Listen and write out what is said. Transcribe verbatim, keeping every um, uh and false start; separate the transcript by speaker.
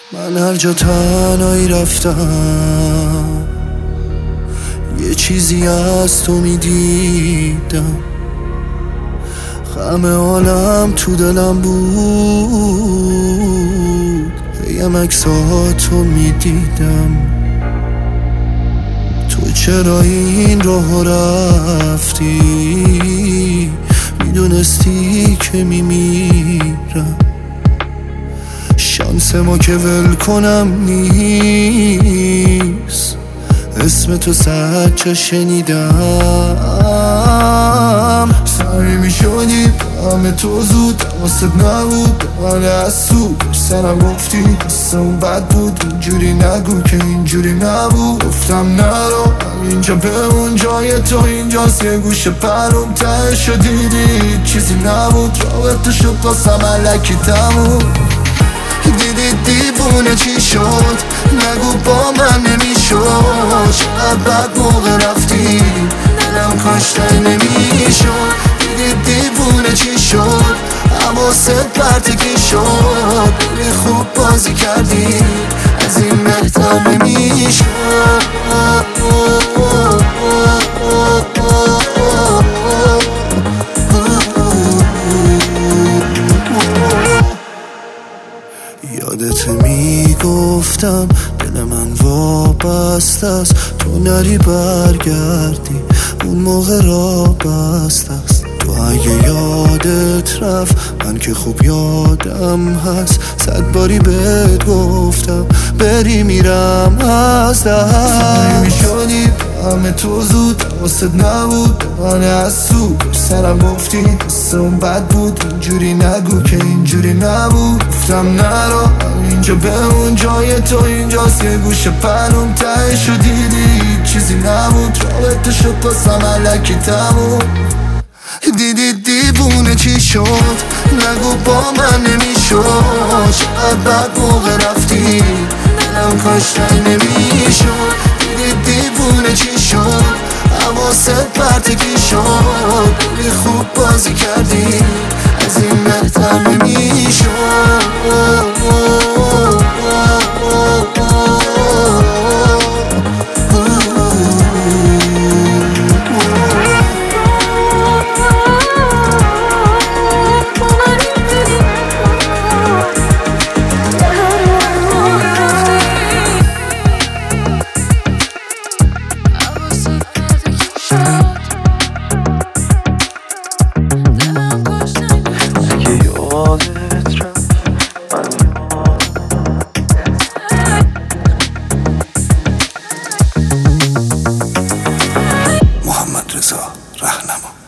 Speaker 1: من هر جا تنهایی رفتم یه چیزی از تو میدیدم، غم عالم تو دلم بود، هیم عکساتو میدیدم. تو چرا این راه رفتی؟ میدونستی که میمیرم. شانس ما که ول کنم نیست، اسم تو سچه شنیدم. سعی میشدی همه تو زود واسه نبود من از تو سرم گفتی حس اون بد بود. اینجوری نگو که اینجوری نبود، گفتم نرو اینجا بمون، جای تو اینجاست یه گوشه پرون تهشو دیدی چیزی نبود، رابطه شد واسم الکی تموم. دیدی دیوونه چی شد؟ نگو با من نمیشد، چقدر بد موقع رفتی دلم کاشته نمیشد. دیدی دیوونه چی شد؟ حواست پرتگی شد، بری خوب بازی کردی از این بهتر نمیشد. یادت میگفتم دل من وابسته است، تو نری برگردی اون موقع را بسته است. تو اگه یادت رفت من که خوب یادم هست، صد باری بهت گفتم بری میرم از دست. میشدی همه تو زود واسه نبود من از تو سرم گفتی حس اون بد بود. اینجوری نگو که اینجوری نبود، گفتم نرو اینجا بمون، جای تو اینجاست یه گوشه پنون تهشو دیدی چیزی نبود، رابطه شد واسم الکی تموم. دیدی دیوونه چی شد؟ نگو با من نمیشد، چقدر بد موقع رفتی دلم کاشته نمیشد. دیدی دیوونه چی شد؟ حواست پرتگی شد، بری خوب بازی کردی از این بهتر نمیشد. محمد رضا رهنما.